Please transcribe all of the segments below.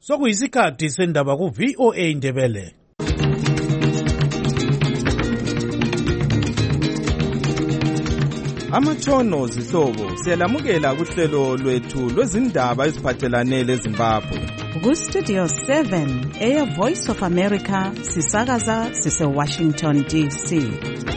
Sokuyisikhathi sendaba ku-VOA Indebele. Amatshono zihlobo siyalamukela kuhlelo lwethu lwezindaba eziphathelane leZimbabwe. Ku-Studio 7 Air Voice of America sisakaza sise-Washington DC.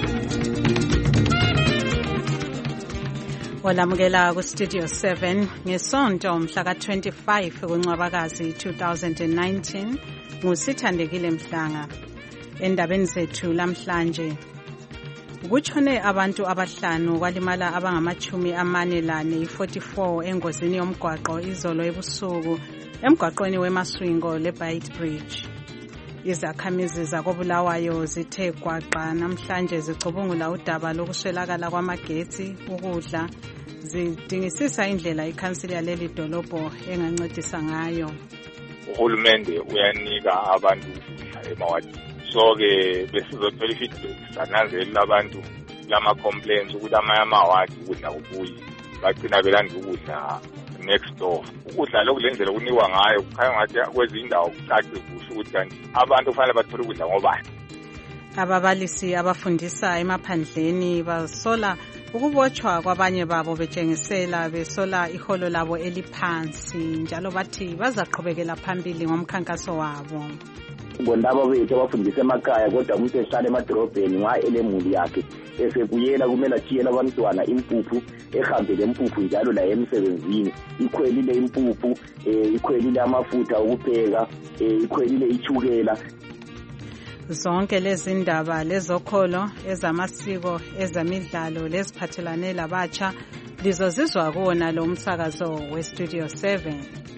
Olamukela ku-Studio 7 ngesonto mhla ka-25 kuNcwabakazi 2019 nguSithandekile Mhlanga. Endabeni zethu lamhlanje, kutshone abantu abahlanu kwalimala abangama-44 engozini yomgwaqo izolo ebusuku emgwaqweni weMaswingo leBait Bridge. Izakhamizi zakoBulawayo zithe gwaqa namhlanje zicubungula udaba lokuswelakala kwamagetsi, ukudla, zidingisisa indlela ikhansili yaleli dolobho engancedisa ngayo. Uhulumende uyanika abantu ukudla emawadini. So-ke besizothola i-feedback sananzelela abantu lama-complaints ukuthi amawadi ukudla kubuyi bagcina belanda ukudla next door. Ukudla lokhu lendlela kunikwa ngayo kukhanya ngathi kwezinye indawo kucace kuhle ukuthi kanti abantu kufanele bathole ukudla ngobani. Ababalisi abafundisa emaphandleni basola ukubotshwa kwabanye babo betshengisela besola iholo labo eliphansi, njalo bathi bazaqhubekela phambili ngomkhankaso wabo. Ngondaba bethu abafundisa emakhaya kodwa umuntu ehlala emadorobheni nxa elemuli yakhe esebuyela kumele athiyele abantwana impuphu, ehambe lempuphu njalo laye emsebenzini, ikhwelile impuphu, ikhwelile amafutha okupheka, ikhwelile itshukela. Zonke lezi ndaba lezokholo, ezamasiko, ezemidlalo leziphathelane labatsha lizozizwa kuwona lo msakazo weStudio 7.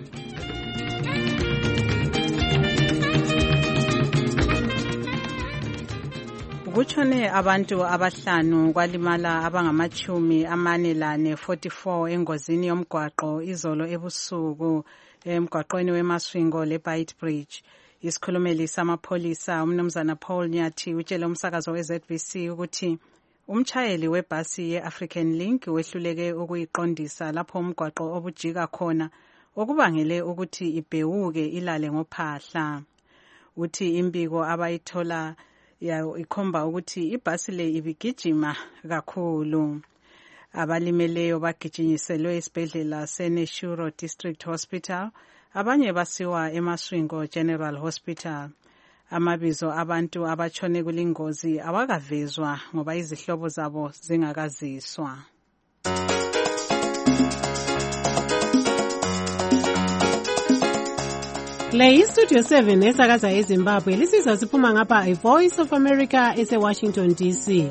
Kutshone abantu abahlanu kwalimala abangama-44 engozini yomgwaqo izolo ebusuku emgwaqweni weMaswingo leBait Bridge. Isikhulumeli samapholisa umnumzana Paul Nyathi utshele umsakazo weZBC ukuthi umtshayeli webhasi ye-African Link wehluleke ukuyiqondisa lapho umgwaqo obujika khona, okubangele ukuthi ibhewuke ilale ngophahla. Uthi imbiko abayithola ikhomba ukuthi ibhasi le ibigijima kakhulu. Abalimeleyo bagijinyiselwe esibhedlela seNeshuro District Hospital, abanye basiwa eMaswingo General Hospital. Amabizo abantu abatshone kulingozi awakavezwa ngoba izihlobo zabo zingakaziswa. Le iStudio 7 esakaza eZimbabwe lisizwa siphuma ngapha iVoice of America ese-Washington DC.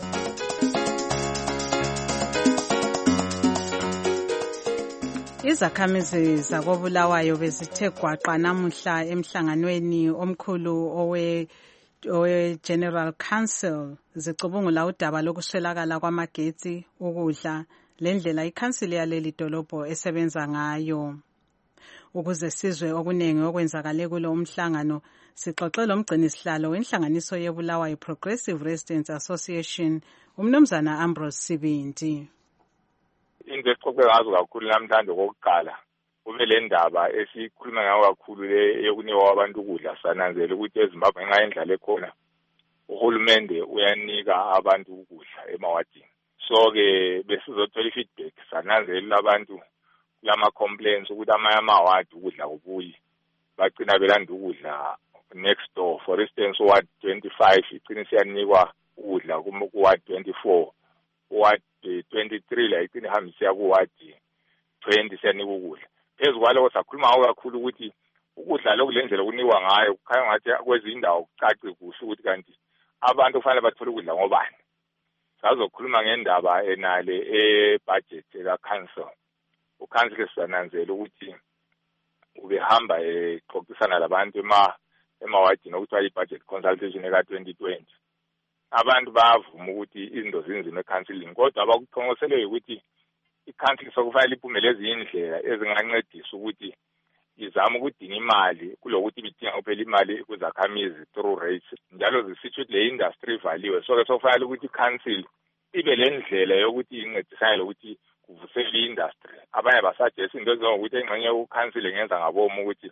Izakhamizi zakoBulawayo bezithe gwaqa namuhla emhlanganweni omkhulu owe-General Council zicubungula udaba lokuswelakala kwamagetsi, ukudla, lendlela ikhansili yaleli dolobho esebenza ngayo. Ukuze sizwe okuningi okwenzakale kulo umhlangano, sixoxe lomgcinisihlalo wenhlanganiso yeBulawayo Progressive Residents Association, umnumzana Ambrose Sibindi. Into esixoxe ngazo kakhulu namhlanje kokuqala kube le ndaba esikhuluma ngayo kakhulu le yokunikwa abantu ukudla. Sananzela ukuthi eZimbabwe ngenxa yendlala ekhona uhulumende uyanika abantu ukudla emawadini. So-ke besizothola i-feedback sananzelela abantu lama-complaints ukuthi amawadi ukudla kubuyi bagcina belanda ukudla next door. For instance, uward 25 igcina siyanikwa ukudla kuward 24, uward 23 la igcina ihambisa kuward 20 siyanika ukudla. Phezu kwaloko sakhuluma ngawo kakhulu ukuthi ukudla lokhu lendlela kunikwa ngayo kukhanya ngathi kwezinye indawo kucace kuhle ukuthi kanti abantu kufanele bathole ukudla ngobani. Sazokhuluma ngendaba enale e-budget ka-council. Ukhansile sananzela ukuthi ubehamba exoxisana labantu emawadini okuthiwa i-budget consultation eka-2020. Abantu bayavuma ukuthi izinto zinzima ekhansilini, kodwa abakuchongoselwe ukuthi ikhansili sokufanele iphumele ezinye indlela ezingancedisa ukuthi izama ukudinga imali kulokuthi bidinga kuphela imali kuzakhamizi through rates, njalo zisitsho ukuthi le industry ivaliwe. So-ke sokufanele ukuthi ikhansili ibe le ndlela yokuthi incedisane lokuthi kuvusele i-industry. Abanye basajesa into ezinjengokuthi engxenye ukhansile ngenza ngabomu ukuthi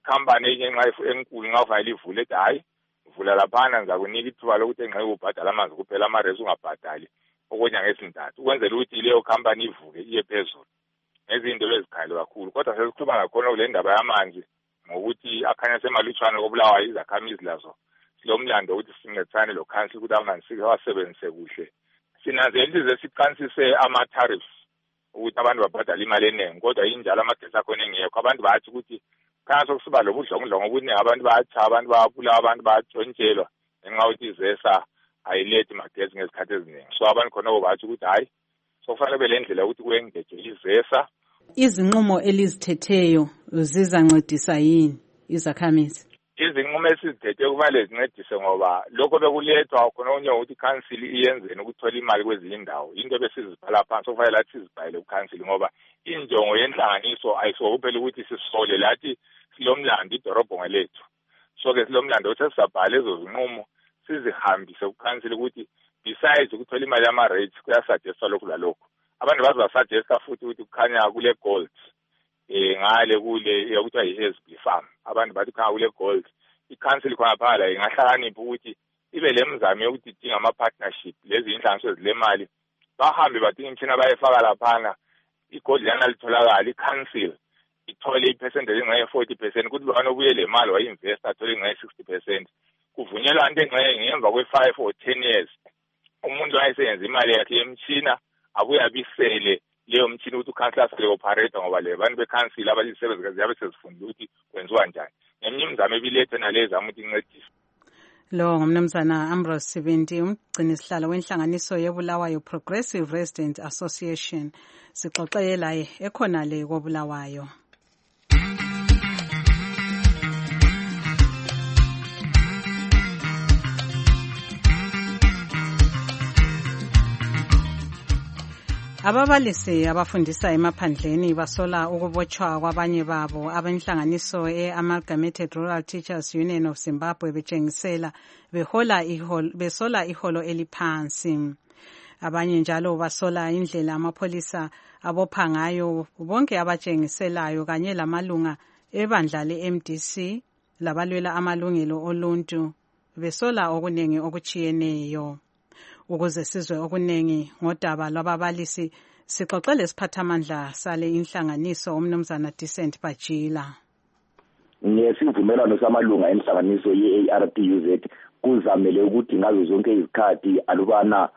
ikhampani enye nxa enkulu nxa ufanele ivule ethi hayi vula laphana ngizakunika ithuba lokuthi enxa ubhadala amanzi kuphela amaresi ungabhadali okonyanga ezintathu ukwenzela ukuthi leyo khampani ivuke iye phezulu ngezinto ezikhali kakhulu kodwa sesikhuluma ngakhona kule ndaba yamanzi ngokuthi akhanya semalutshwane kobulawayo izakhamizi lazo silomlando ukuthi sincedisane lo council ukuthi amanzi siwasebenzise kuhle sinanzelile siqansise ama-tariffs ukuthi abantu babhadala imali eningi kodwa injalo amagesi akhona engekho abantu bathi ukuthi khanya sokusiba lobudlongudlongo obuningi abantu bayatsha abantu bayabulawa abantu bayatshontshelwa ngenxa yokuthi izesa ayilethi magesi ngezikhathi eziningi so abantu khonabo bathi ukuthi hayi sokufanele kube le ndlela yokuthi kuyengeje izesa. Izinqumo elizthetheyo zizancedisa yini izakhamizi? Izinqumo esizithethe kumele zincedise ngoba lokho bekulethwa khona onye ukuthi council iyenzeni ukuthola imali kwezinye indawo into besizibhala phansi sokufanele lathi sizibhale ku-council ngoba injongo yenhlanganiso ayisikuphela ukuthi sisole lathi silomlando idorobho ngelethu so-ke silomlando ukuthi sisabhale ezo zinqumo sizihambise ku-council ukuthi besides ukuthola imali yama-rates kuyasuggesta lokhu lalokhu abantu bazasuggesta futhi ukuthi kukhanya kule gold ngale kule yokuthiwa yi-SB farm abantu bathi khanya kule gold i-council khonaphala ingahlakanipha ukuthi ibe le mzamo yokuthi idinga ama-partnership lezi inhlanganiso ezilemali bahambe badinga imishina bayefaka laphana igold lana litholakala i-council ithole i-percentage engxenye 40% kuthi lwana obuye le mali wayi-investa athole engxenye 60% kuvunyelwa into engxenye ngemva kwe-5 or 10 years umuntu wayeseyenza imali yakhe yemtshina abuye abisele leyo mtshini ukuthi uCouncil asele operator ngoba le bantu beCouncil abayisebenza ziyabe sezifundile ukuthi kwenziwa njani ngeminye imizamo ebilethe nalezi ukuthi incedise. Lo ngumnumzana Ambrose Sibindi umgcini sihlalo wenhlanganiso yeBulawayo Progressive Resident Association sixoxele laye ekhona le koBulawayo. Ababalisi abafundisa emaphandleni basola ukubotshwa kwabanye babo abenhlanganiso e-Amalgamated Rural Teachers Union of Zimbabwe betshengisela besola iholo eliphansi. Abanye njalo basola indlela amapholisa abopha ngayo bonke abatshengiselayo kanye lamalunga ebandla le-MDC labalwela amalungelo oluntu besola okunengi okuchiyeneyo. Ukuze sizwe okunengi ngodaba lwababalisi sixoxele isiphathamandla sale inhlanganiso umnumzana Decent Bajila. Ngesivumelwano samalunga enhlanganiso ye-ARTUZ kuzamele ukuthi ngazo zonke izikhathi alubana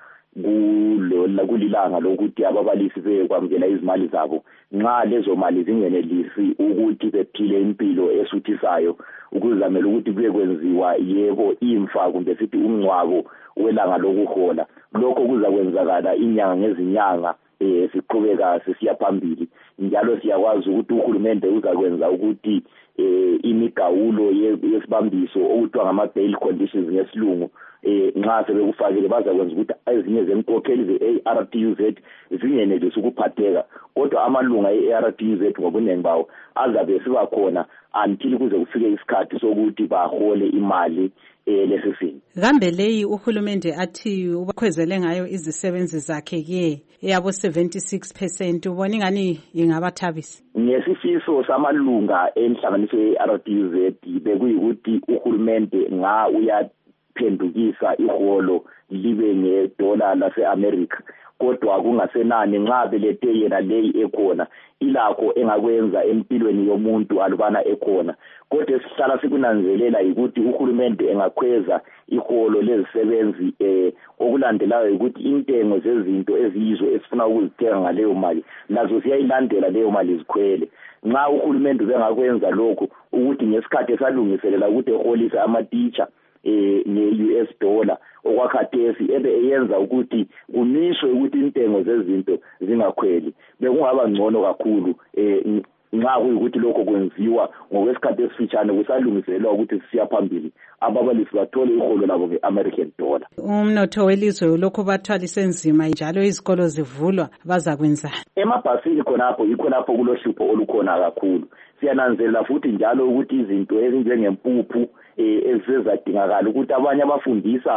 kulilanga lokuthi ababalisi bekwamukela izimali zabo nxa lezo mali zingenelisi ukuthi bephile impilo esuthisayo ukuzamela ukuthi kuye kwenziwa yebo imfa kumbe sithi umncwabo welanga lokuhola lokho kuzakwenzakala inyanga ngezinyanga siqhubeka sisiya phambili njalo siyakwazi ukuthi uhulumende uzakwenza ukuthi imigawulo yesibambiso okuthiwa ngama-bail conditions ngesilungu nxa sebekufakile bazakwenza ukuthi ezinye zenkokheli ze-ARTUZ zingenelisi ukuphatheka kodwa amalunga e-ARTUZ ngobuningi bawo azabe siba khona until kuze kufike isikhathi sokuthi bahole imali lesisini. Kambe leyi uhulumende athi ubakhwezele ngayo izisebenzi zakhe ke eyabo 76% ubona ingani ingabathabisa. Ngesifiso samalunga enhlanganiso ye-ARTUZ bekuyikuthi uhulumende uyaphendukisa iholo libe ngedola lase-America kodwa kungasenani nxa belethe yena leyi ekhona ilakho engakwenza empilweni yomuntu alubana ekhona kodwa esihlala sikunanzelela ukuthi uhulumende engakhweza iholo lezisebenzi okulandelayo ukuthi intengo zezinto eziyizo esifuna ukuzithenga ngaleyo mali nazo siyayilandela leyo mali zikhwele nxa uhulumende bengakwenza lokho ukuthi ngesikhathi esalungiselela ukuthi eholise ama-teacher nge-US dollar okwakhathesi eyenza ukuthi kunishwe ukuthi intengo zezinto zingakhweli bekungaba ngcono kakhulu nxa kuyikuthi lokho kwenziwa ngokwesikhathi esifitshane kusalungiselwa ukuthi sisiya phambili ababalisi bathole iholo labo nge-American dollar. Umnotho welizwe lokho bathwalise nzima njalo izikolo zivulwa bazakwenzani? Emabhasini khonapho yikho lapho kulohlupho olukhona kakhulu siyananzelela futhi njalo ukuthi izinto ezinjengempuphu ezizadingakala ukuthi abanye abafundisa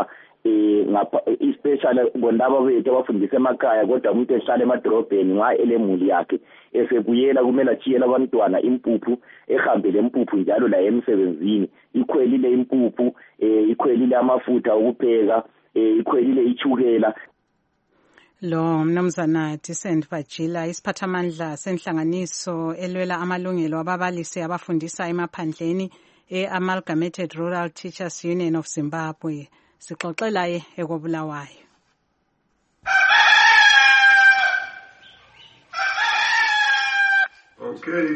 especially bondaba bethu abafundisa emakhaya kodwa umuntu ehlala emadrobheni nxa elemuli yakhe esebuyela kumele achiyele abantwana impuphu ehambele impuphu njalo la emsebenzini ikhwelile impuphu ikhwelile amafutha okupheka ikhwelile ichukela. Lo mnumzana Decent Vajila isiphathamandla senhlanganiso elwela amalungelo ababalisi abafundisa emaphandleni Amalgamated Rural Teachers Union of Zimbabwe. Sixoxela ekobulawayo. Okay.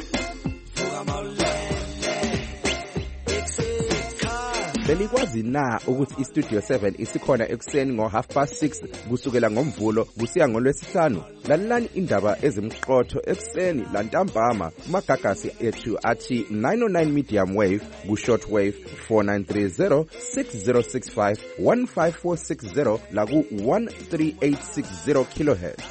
Belikwazi na ukuthi iStudio 7 isikhona ekuseni ngo6:30 kusukela ngomvulo kusiya ngolwesihlanu? Lalelani indaba ezimqotho ekuseni lantambama kumagagasi ethu athi 909 medium wave ku-short wave 4930 6065 15460 la ku-13860 kilohertz.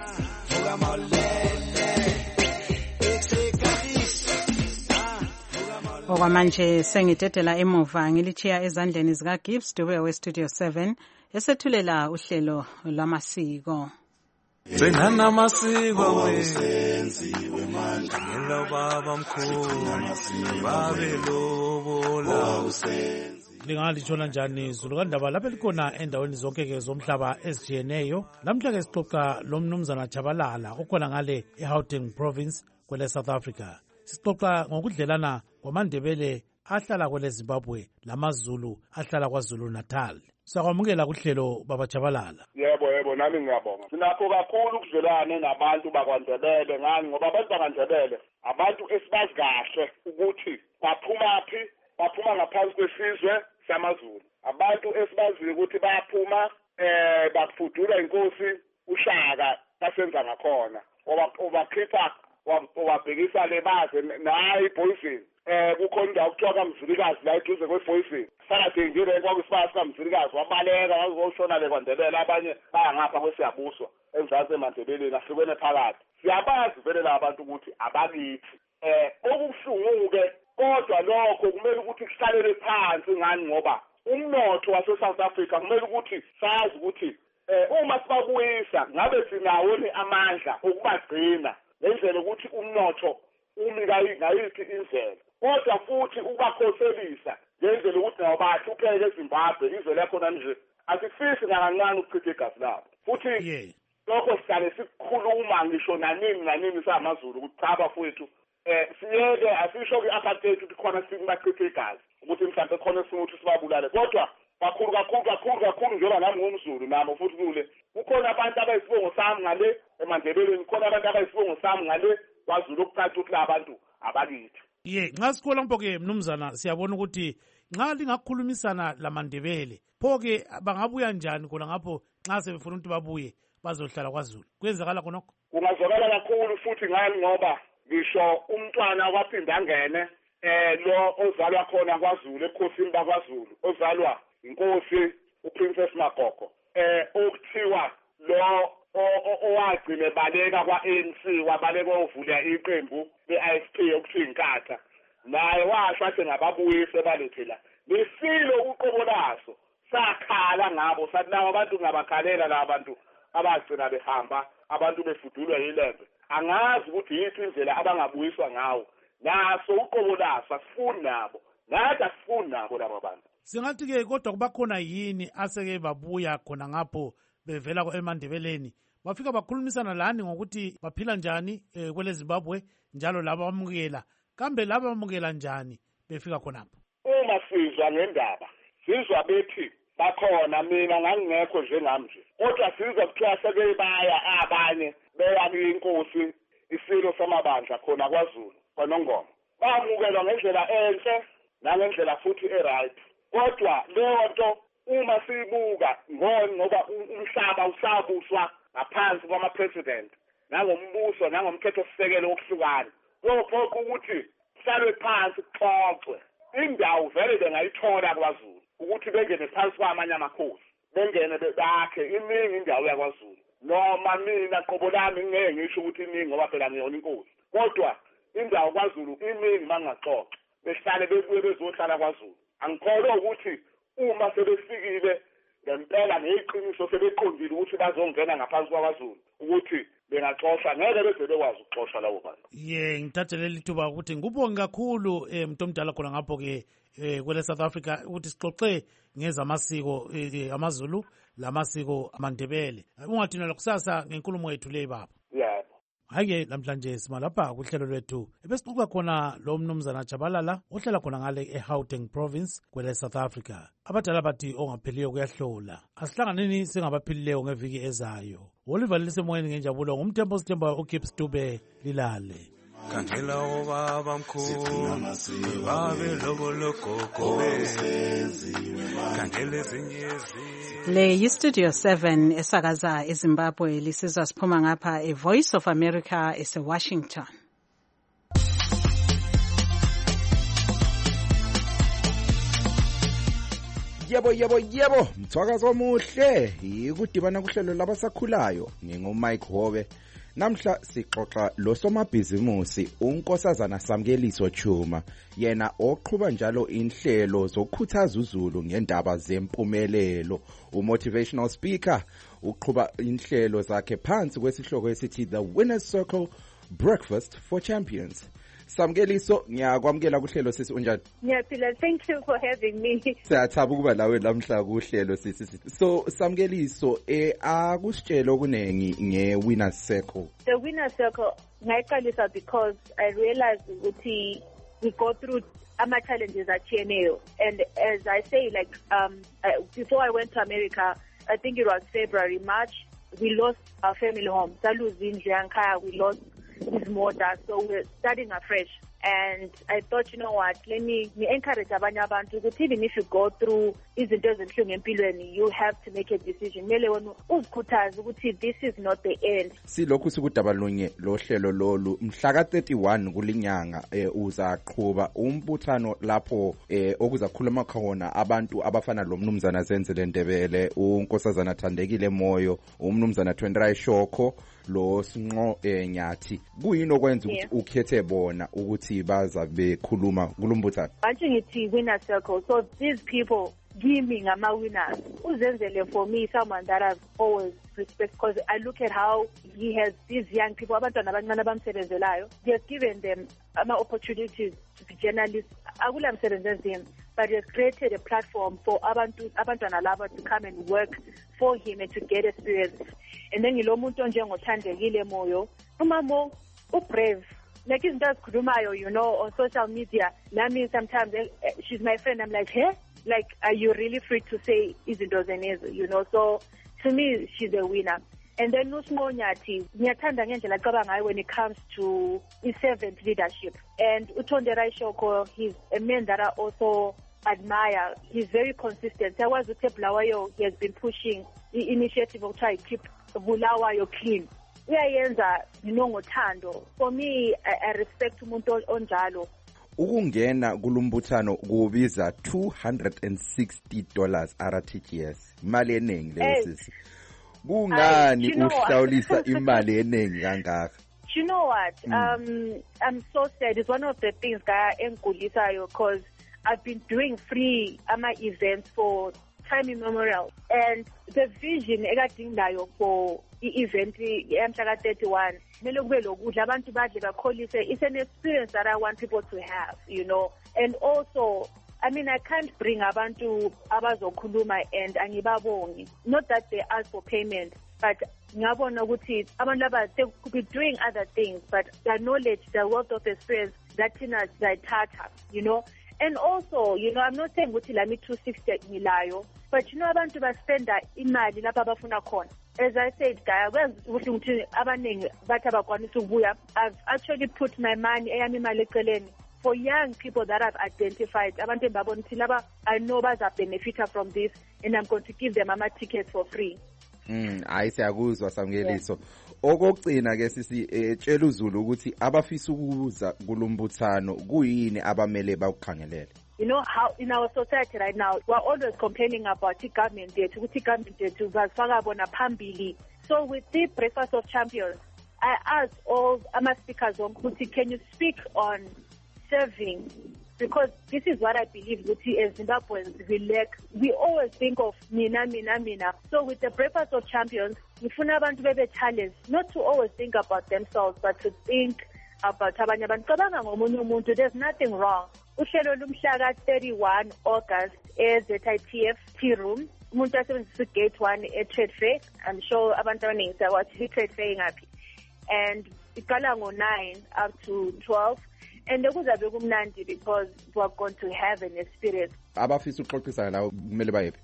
Okwamanje sengidedela emuva ngilitshiya ezandleni zika Gibbs Dube weStudio 7 esethulela uhlelo lwamasiko. Benana masiko wenziwe manje ngelo baba mkhulu babelobola usenzi. Lingalishona njani Zulu kandaba lapha likhona endaweni zonke ke zomhlaba ezijiyeneyo. Namhla ke sixoxa lo mnumzana Chabalala okhona ngale eGauteng province kwele South Africa. Sixoxa ngokudlelana kwaMandebele ahlala kwele Zimbabwe lamaZulu ahlala kwaZulu Natal. Sakwamukela kuhlelo baba Chabalala. Yebo nami ngiyabonga. Sinakho kakhulu ukudlelana nabantu bakwaNdebele ngani ngoba abantu bakwaNdebele abantu esibazi kahle ukuthi baphuma ngaphansi kwesizwe samaZulu. Abantu esibaziyo ukuthi bayaphuma bakufudula inkosi uShaka kasenza ngakhona. Obakhipha wabhekisa le baze nayi Boyzini. Kukhona indawo kuthiwa kaMzilikazi la eduze kweBoyzini. Sakade ngire kwakusipasa kaMzilikazi wabaleka wazoshona le kwaNdebele abanye bayangapha kwesiyabuswa emzansi eMandebeleni ahlukene phakathi. Siyabazi vele la abantu ukuthi abakithi. Okubuhlungu-ke kodwa lokho kumele ukuthi kuhlalele phansi ngani ngoba umnotho wase-South Africa kumele ukuthi sazi ukuthi uma sibabuyisa ngabe sinawo amandla okubagcina ngendlela ukuthi umnotho umi ngayiphi indlela kodwa futhi ukubakhoselisa ngendlela ukuthi nabo bahlupheke eZimbabwe izwe lakhona nje asifisi nakancane ukuchitha igazi labo futhi lokho sihlale sikhuluma ngisho nanini samaZulu ukuthi cha bafowethu siyeke asisho ku-apartheid ukuthi khona sibachithe igazi ukuthi mhlawumbe khona simuthi sibabulale kodwa kakhulu njengoba nami ngumZulu nami futhi kule kukhona abantu abayisibongo sami ngale eMandebeleni kukhona abantu abayisibongo sami ngale kwaZulu okucaca ukuthi la abantu abakithi. Nxa sikhola mpoke mnumzana siyabona ukuthi nxa lingakhulumisana laMandebele phoke bangabuya njani khona ngapho nxa sebefuna ukuthi babuye bazohlala kwaZulu kwenzakala khonokho? Kungazwakala kakhulu futhi ngani ngoba ngisho umntwana waphinda angene lo ozalwa khona kwaZulu ebukhosini bakwaZulu ozalwa inkosi uPrincess Magogo okuthiwa lo owagcine baleka kwa-ANC wabaleka ovula iqembu le-IFP okuthiwa inkatha naye washo athi ngababuyise balethela lesilo uqobo laso sakhala ngabo sathi lawo abantu ngabakhalela la bantu abagcina behamba abantu befudulwa yilembe angazi ukuthi yiphi indlela abangabuyiswa ngawo naso uqobo laso asifuni nabo nathi asifuni nabo laba bantu. Singathi-ke kodwa kubakhona yini aseke babuya khona ngapho bevela eMandebeleni bafika bakhulumisana lani ngokuthi baphila njani kwele Zimbabwe njalo laba bamukela kambe laba bamukela njani befika khonapho? Uma sizwa ngendaba sizwa bethi bakhona mina ngangingekho njengami nje kodwa sizwa kuthiwa seke baya abanye beya kwinkosi isilo samabandla khona kwaZulu kwaNongoma bamukelwa ngendlela enhle nangendlela futhi eright kodwa leyo nto uma siyibuka ngoba umhlaba usabuswa ngaphansi kwama-president nangombuso nangomthethosisekelo wokuhlukana kophoqa ukuthi kuhlalwe phansi kuxoxwe indawo vele bengayithola kwaZulu ukuthi bengene phansi kwamanye amakhosi bengene bakhe iningi indawo yakwaZulu noma mina qobo lami ngeke ngisho ukuthi iningi ngoba phela ngiyona inkosi kodwa indawo kwaZulu iningi mangaxoxa behlale bebuye bezohlala kwaZulu angikholwa ukuthi uma sebefikile ngempela so sebeqondile ukuthi bazongena ngaphansi kwabaZulu ukuthi bengaxoxa ngeke beze bekwazi ukuxoxa labo bantu. Ngithathele lithuba ukuthi ngubonge kakhulu umuntu omdala khona ngapho ke kwele South Africa ukuthi sixoxe ngezamasiko amaZulu lamasiko amaNdebele. Ungathina kusasa ngenkulumo yethu le baba. Yebo. Hayi namhlanje simalapha kuhlelo lwethu ebesixoxa khona lo mnumzana Tshabalala ohlala khona ngale eGauteng province kwele South Africa. Abadala bathi ongapheliyo kuyahlola. Asihlanganeni singabaphilileyo ngeviki ezayo. Oliver lisemoyeni ngenjabulo ngumthembo sithemba uKips Dube lilale. Kandela obaba mkhulu babe loboloko kandela ezinyezi le yistudio 7 esakaza eZimbabwe lisizwa siphuma ngapha eVoice of America eseWashington. Yebo mthwakazo omuhle ikudibana kuhlelo labasakhulayo ngingumike Hobe. Namhla sixoxa lo somabhizimusi uNkosazana Samkeliso Chuma yena oqhubha njalo inhlelo zokukhuthaza uZulu ngendaba zempumelelo. Umotivational speaker uqhubha inhlelo zakhe phansi kwesihloko esithi The Winners Circle Breakfast for Champions. Samkeliso ngiyakwamukela kuhlelo sisi unjani? Ngiyaphila, thank you for having me. Siyathaba ukuba lawe namhla kuhlelo sisi. So Samkeliso akusitshela okunengi ngeWinners Circle. The Winners Circle ngayiqalisa because I realized ukuthi we go through ama challenges atshiyeneyo, and as I say, like before I went to America, I think it was February, March, we lost our family home. Saluzwe indlu yankhaya, we lost his mother, so we're starting afresh. And I thought, you know what, let me encourage abanye abantu ukuthi even if you go through izinto ezinhlungu empilweni, you have to make a decision. Mele wena uzikhuthaze ukuthi this is not the end. Silokhu sikudabalunye lo hlelo lolu mhla ka31 kulinyanga uzaqhubha umbuthano lapho okuzakhuluma khona abantu abafana lo mnumzana Zenzele Ndebele, uNkosazana Thandekile Moyo, umnumzana Thwendrayi Shoko, lo Sinqo Nyathi. Kuyini okwenza ukuthi ukhethe bona ukuthi baza bekhuluma kulumbuthano? Manje ngithi Winner Circle, so these people give me ngama winners. Uzenzele for me someone that I've always respect, because I look at how he has these young people, abantwana abancane abamsebenzelayo. He has given them opportunities to be journalists. Akula msebenzi him, but he has created a platform for abantwana laba to come and work for him and to get experience. And then ngilo muntu onjengothandekile Moyo, umamo ubrave. Like izinto azikhulumayo, you know, on social media. Nami sometimes she's my friend, I'm like, hey, like, are you really free to say izinto zenezo, you know? So to me, she's a winner. And then uSinqo Nyathi, ngiyathanda ngendlela acabanga ngayo when it comes to servant leadership. And uThonderayi Shoko, he's a man that I also admire. He's very consistent. I was with Bulawayo, he has been pushing the initiative of trying to keep Bulawayo clean. Uyayenza ngothando. For me, I respect umuntu onjalo. Ukungena kulumbuthano kubiza $260 RTGS. Imali eningi leyo sisi. Kungani uhlawulisa imali eningi kangaka? You know what? I'm so sad. It's one of the things engulisayo, because I've been doing free events for time immemorial, and the vision ekadingayo for i-event yamhla ka31 kumele kube lokudla abantu badle bakholise. It's an experience that I want people to have, you know. And also, I mean, I can't bring abantu abazokhuluma and angibabongi. Not that they ask for payment, but ngabona ukuthi abantu laba they could be doing other things, but their knowledge, their wealth of experience, that thina zayithatha, you know. And also, you know, I'm not saying ukuthi lami 260 milayo, but you know, abantu baspenda imali lapha abafuna khona. As I said, ukuthi abaningi bathi abakwanisa ukubuya. I've actually put my money eyami imali eceleni for young people that I've identified. Abantu babona ukuthi laba I know baza benefita from this, and I'm going to give them tickets for free. Hayi siyakuzwa Samkeliso. Okugcina ke sisi tshela uZulu ukuthi abafisa ukuza kulumbuthano kuyini abamele bakukhangelele. You know how in our society right now we're always complaining about the government yethu ukuthi government yethu bazifaka bona phambili. So with the Breakfast of Champions, I asked all ama speakers ukuthi can you speak on serving because this is what I believe, Guti, as Zimbabweans, we lack. We always think of mina. So with the Breakfast of Champions, we funa abantu bebe challenge, not to always think about themselves, but to think about abanye abantu. Cabanga ngomunye umuntu, there's nothing wrong. Uhlelo lumhla ka-31 August e-ZITF Tea Room. Umuntu asebenzisa gate 1 e-Trade Fair. I'm sure abantu abaningi sakwathi i-Trade Fair ingaphi. And iqala ngo-9 up to 12. And kuzabe kumnandi because we are going to have an experience. Abafisa ukuxoxisana lawo kumele bayephi?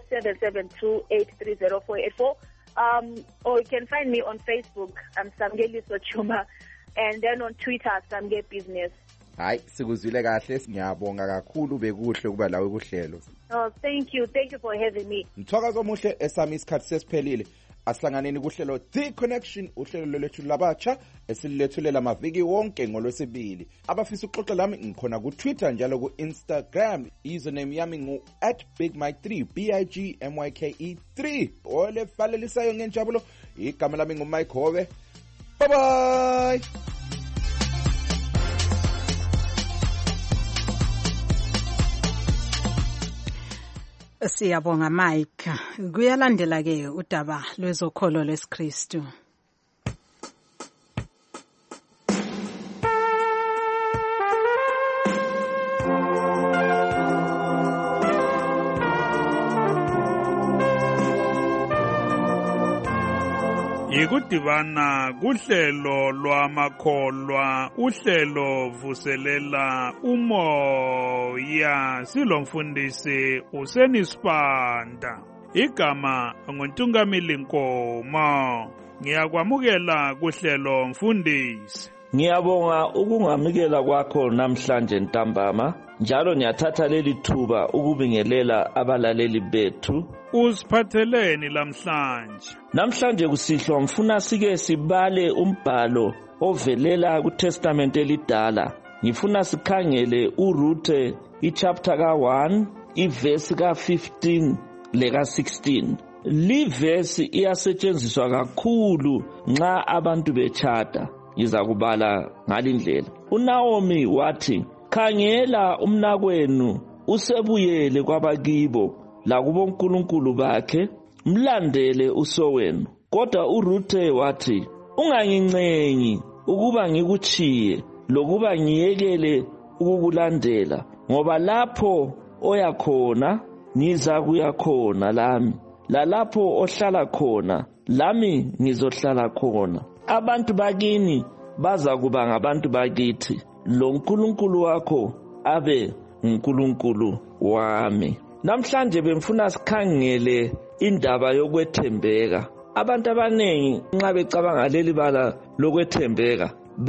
0772830484. Or you can find me on Facebook. I'm Samngeliso Chuma. And then on Twitter, Samge Business. Hayi, sikuzwile kahle, ngiyabonga kakhulu bekuhle kuba lawe kuhlelo. Oh, thank you for having me. Mthwakazo omuhle esami isikhathi sesiphelile. Asihlanganeni kuhlelo The Connection, uhlelo lwethu labatsha esililethulela amaviki wonke ngolwesibili. Abafisa ukuxoxa lami ngikhona ku Twitter njalo ku Instagram. Username yami ngu @bigmike3 BIGMYKE3. Ole valelisayo ngenjabulo. Igama lami ngu Mike Hove. Bye bye. Siyabonga Mike. Kuyalandela ke udaba lwezokholo lesiKristu. Yikudibana kuhlelo lwamakholwa, uhlelo vuselela umoya, silomfundisi uSenisibanda. Igama nguNtungamili Nkomo. Ngiyakwamukela kuhlelo mfundisi. Ngiyabonga ukungamukela kwakho namhlanje ntambama. Njalo ngiyathatha leli thuba ukubingelela abalaleli bethu. Usiphatheleni lamhlanje? Namhlanje kusihlwa ngifuna sike sibale umbhalo ovelela kuTestament elidala. Ngifuna sikhangele uRuthe ichapter ka1, iverse ka15 leka16. Li verse iyasetshenziswa kakhulu nxa abantu bechata. Ngizakubala ngalindlela. uNaomi wathi, khangela umnakwenu usebuyele kwabakibo lakubo uNkulunkulu bakhe, mlandele usowenu. Kodwa uRuthe wathi, ungangincenyi ukuba ngikuchiye lokuba ngiyekele ukukulandela, ngoba lapho oya khona ngiza kuya khona lami, lalapho ohlala khona lami ngizohlala khona. Abantu bakini baza kuba ngabantu bakithi, lo uNkulunkulu wakho abe uNkulunkulu wami. Namhlanje bemfuna sikhangele indaba yokwethembeka. Abantu abanengi nxa becabanga leli bala lokwethembeka,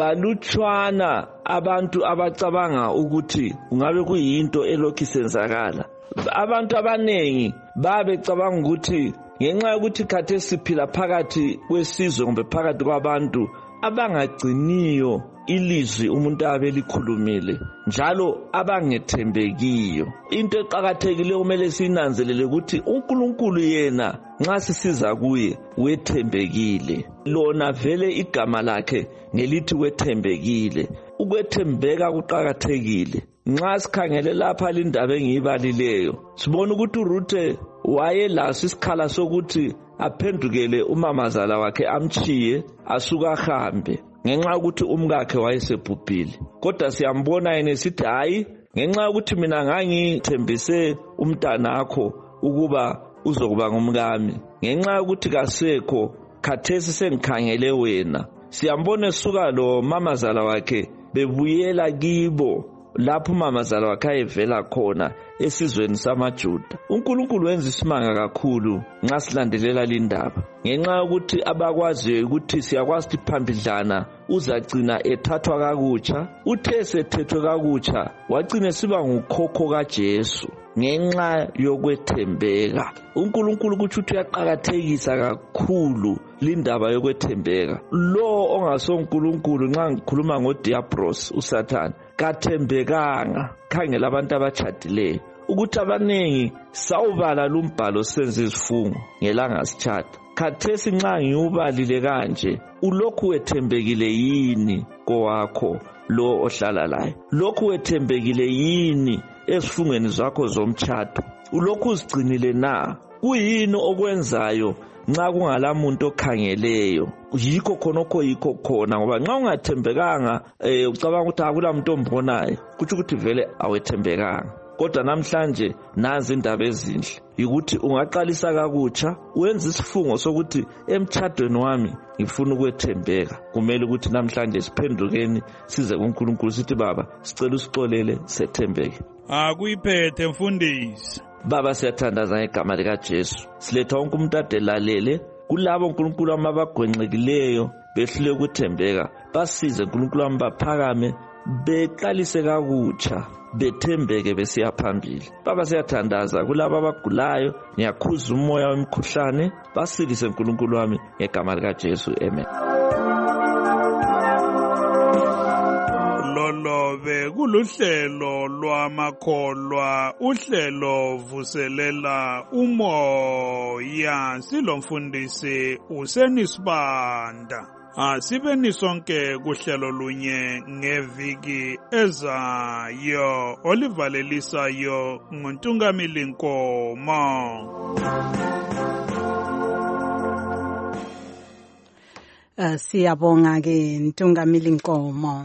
balutshwana abantu abacabanga ukuthi ungabe kuyinto elokhu isenzakala. Abantu abanengi babecabanga ukuthi ngenxa yokuthi khathe siphila phakathi kwesizwe kumbe phakathi kwabantu abangagciniyo ilizwi umuntu abelikhulumile, njalo abangethembekiyo. Into eqhakathekile kumele sinanzelele ukuthi uNkulunkulu yena nxa sisiza kuye wethembekile. Lona vele igama lakhe ngelithi wethembekile. Ukwethembeka kuqhakathekile. Nxa sikhangele lapha lindaba engiyibalileyo, sibona ukuthi uRuthe wayelaso isikhala sokuthi aphendukele umamazala wakhe amchiye asuka ahambe ngenxa yokuthi umkakhe wayesebhubhile. Kodwa siyambona yena esithi hayi, ngenxa yokuthi mina ngangithembise umntanakho ukuba uzokuba ngumkami, ngenxa yokuthi kasekho khathesi sengikhangele wena. Siyambona esuka lo mamazala wakhe bebuyela kibo lapho umamazala wakhe ayevela khona esizweni samaJuda. uNkulunkulu wenza isimanga kakhulu nxa silandelela lindaba, ngenxa yokuthi abakwaziyo ukuthi siyakwazi ukuthi phambidlana uzagcina ethathwa kakutsha. Uthe sethethwe kakutsha wagcina siba ngukhokho kaJesu ngenxa yokwethembeka. uNkulunkulu kuthi uyaqhakathekisa kakhulu lindaba yokwethembeka. Lo ongasoNkulunkulu, nxa ngikhuluma ngoDiablos, uSathane, kathembekanga. Khangela abantu abachadileyo ukuthi abanengi sawubala lumbhalo senze izifungo ngelanga sithatha. Khathesi nxa ngiubalile kanje, ulokhu wethembekile yini kowakho? lo ohlala laye. Lokhu wethembekile yini esifungweni zakho zomtshado? Ulokhu uzigcinile na? Kuyini okwenzayo nxa kungalamuntu okhangeleyo? Yikho khonokho yikho khona, ngoba nxa ungathembekanga ucabanga ukuthi akulamuntu ombonayo, kuthi ukuthi vele awethembekanga. Kodwa namhlanje nazi indaba ezinhle ukuthi ungaqalisa kakutsha wenza isifungo sokuthi emtshadweni wami ngifuna ukwethembeka. Kumele ukuthi namhlanje siphendukeni size kuNkulunkulu sithi Baba sicela usixolele sethembeke. Akuyiphethe mfundisi. Baba siyathandaza ngegama lika Jesu. Siletha wonke umuntu adelalele kulabo uNkulunkulu amabagwenxekileyo behlule ukuthembeka. Basize uNkulunkulu ambaphakame beqalise kakutsha bethembeke besiya phambili. Baba siyathandaza kulabo abagulayo, ngiyakhuza umoya wemkhuhlane, basilise uNkulunkulu wami ngegama lika Jesu. Amen. Lolobe kuluhlelo lwamakholwa, uhlelo vuselela umoya. Silomfundisi usenisibanda. Asibeni sonke kuhlelo lunye ngeviki ezayo olivalelisayo nguNtungamili Nkomo. Siyabonga ke Ntungamili Nkomo.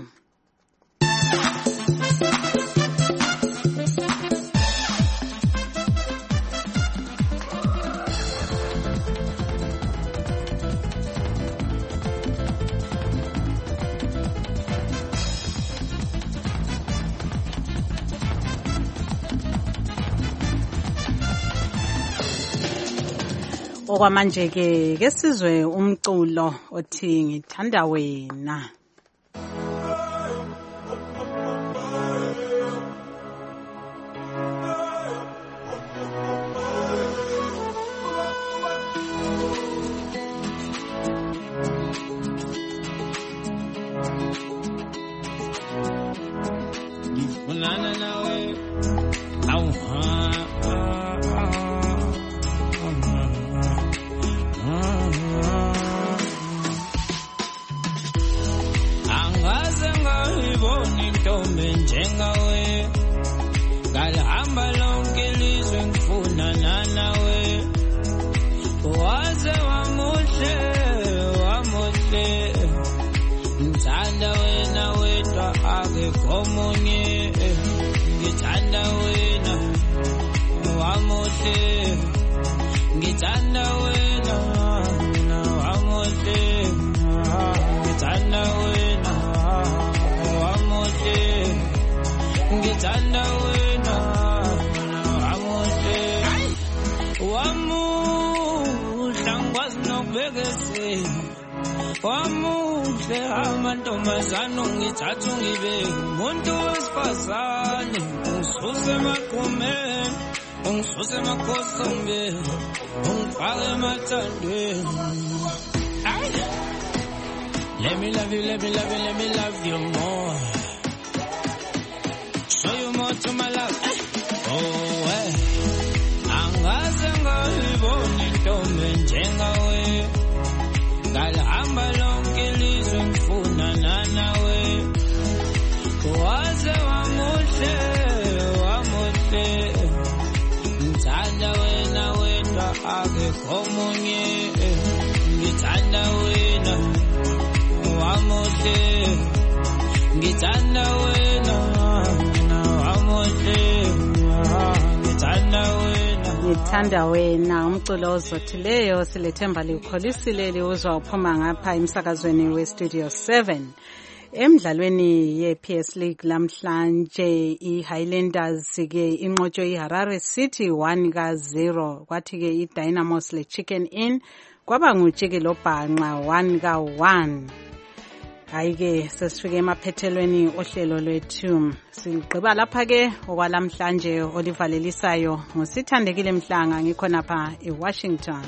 Okwamanje ke sizwe umculo othi ngithanda wena. Ngifunana nawe awuha njengawe ngalihamba lonke ilizwe ngifunana nawe waze wamuhle ngithanda wena wedwa akekho omunye ngithanda wena wamuhle ngithanda wena wamuhle ngithanda wena ngithanda wena wamuhle ngikwazi nokubekezela wamuhle amantombazane ungithatha ungibeke umuntu wesifazane ungisuse emaqhumeni ungisuse emakhosombeni ungifake emathandweni. Let me love you, let me love you, let me love you more. Show you more to my love. Oh, hey. Angaze ngayibona intombi njengawe. Ngalihamba lonke ilizwe ngifunana nawe. Waze wamuhle. Ngithanda wena wedwa akekho omunye. Ngithanda wena wamuhle. Ngithanda wena ngithanda wena. Umculo ozothileyo silethemba liwukholisile liwuzwa uphuma ngapha emsakazweni weStudio 7. Emidlalweni ye-PS League lamhlanje i-Highlanders ke inqotshwe iHarare City 1-0, kwathi ke iDynamos leChicken Inn kwaba ngujiki lobhanqa 1-1. Hayi ke sesifike emaphethelweni ohlelo lwethu. Sigqiba lapha ke okwalamhlanje olivalelisayo ngusithandekile Mhlanga ngikhona pha eWashington.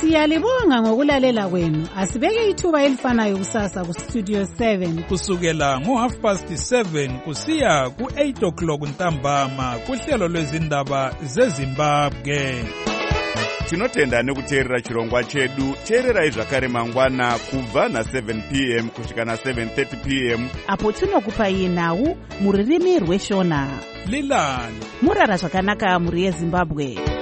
Siyalibonga ngokulalela kwenu. Asibeke ithuba elifanayo kusasa ku Studio 7 kusukela ngo7:30 kusiya ku8 ntambama kuhlelo lwezindaba zeZimbabwe. Tinotenda nekuteerera chirongwa chedu. Teererai zvakare mangwana kubva na7 p.m. kusvika na7:30 p.m. apo tinokupai nhau mururimi rweshona. Lilani murara zvakanaka muri yeZimbabwe.